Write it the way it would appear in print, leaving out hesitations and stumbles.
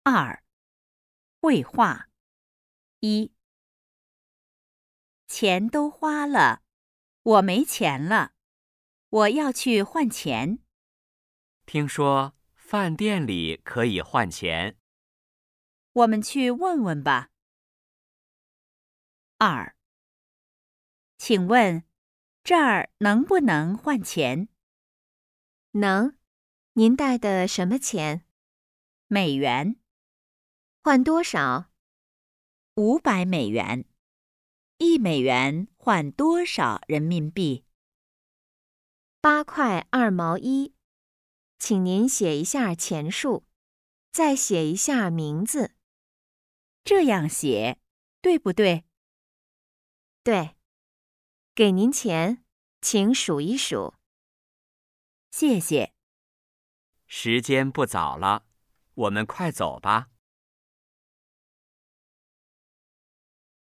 2. 绘画。1. 钱都花了，我没钱了，我要去换钱。 听说饭店里可以换钱， 我们去问问吧。2. 请问这儿能不能换钱？ 能。您带的什么钱？ 美元。 换多少 500美元。1美元换多少人民币 ？8块2毛1。请您写一下钱数，再写一下名字。 这样写，对不对？ 对。给您钱，请数一数。 谢谢。 时间不早了，我们快走吧。